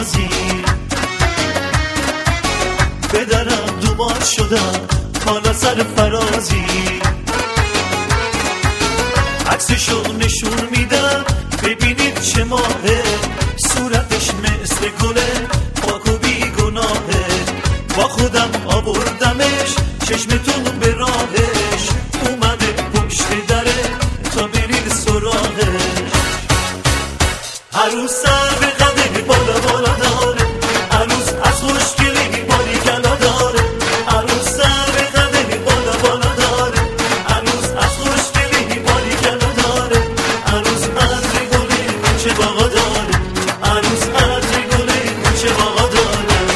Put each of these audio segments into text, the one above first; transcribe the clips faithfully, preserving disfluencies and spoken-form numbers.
نازی، پدرم دوبار شدم حالا سر فرازی، عکسشو نشون میدم ببینید چه ماهه، صورتش مثل گله پاک و بی گناهه، با خودم آوردمش چشمتون به راهش، اومده پشت دره تا برید سراغش. عروس سر به قده بالا بالا داره، عروس از خوشگلی باری کلا داره، عروس سر به قده بالا بالا داره، عروس از خوشگلی باری کلا داره، عروس عطر گلی کوچه باغا داره، عروس عطر گلی کوچه باغا داره.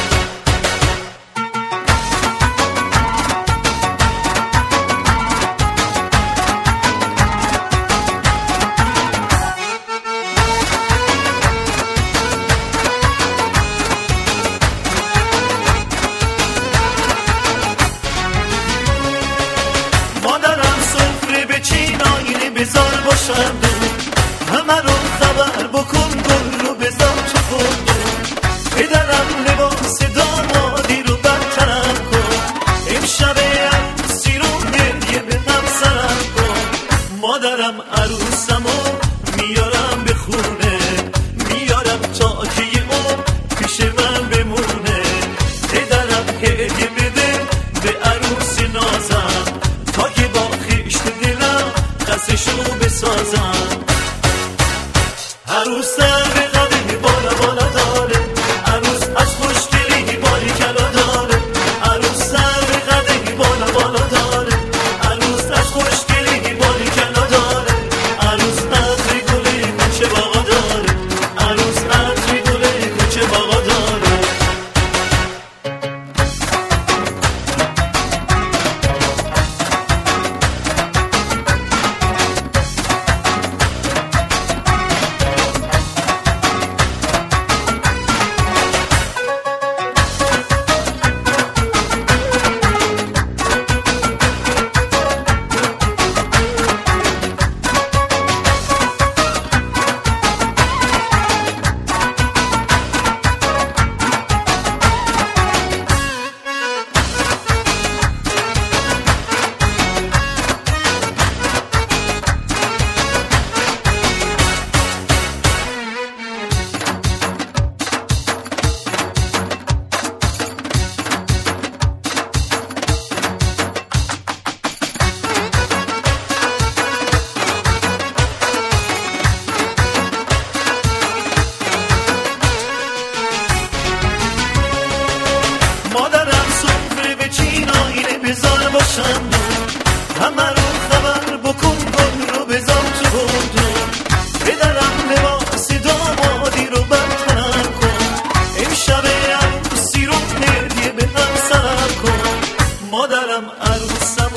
مادرم سفره به چین آینه بذار باشم همه رو خبر بکن، گل رو بذار تو خودم، پدرم لباس دامادی رو برطرف کن، امشب عروسی رو هدیه به همسرم کن. مادرم عروسمو میارم به خونه، میارم تا که یه عمر پیش من بمونه، پدرم هدیه بده به عروس نازم تا که با خشت دلم قصشو بسازم. عروس سر به قده بالا بالا داره، عروس از خوشگلی باری کلا داره، عروس سر به قده بالا بالا داره، عروس از خوشگلی باری کلا داره، عروس عطر گل کوچه باغا داره، عروس عطر گل کوچه باغا داره. مادرم سفره به چین آینه بذار باشم، همه رو خبر بکن، گل رو بذار تو خودم، پدرم لباس دامادی رو برطرف کن، امشب عروسی رو هدیه به همسرم کن. مادرم عروسم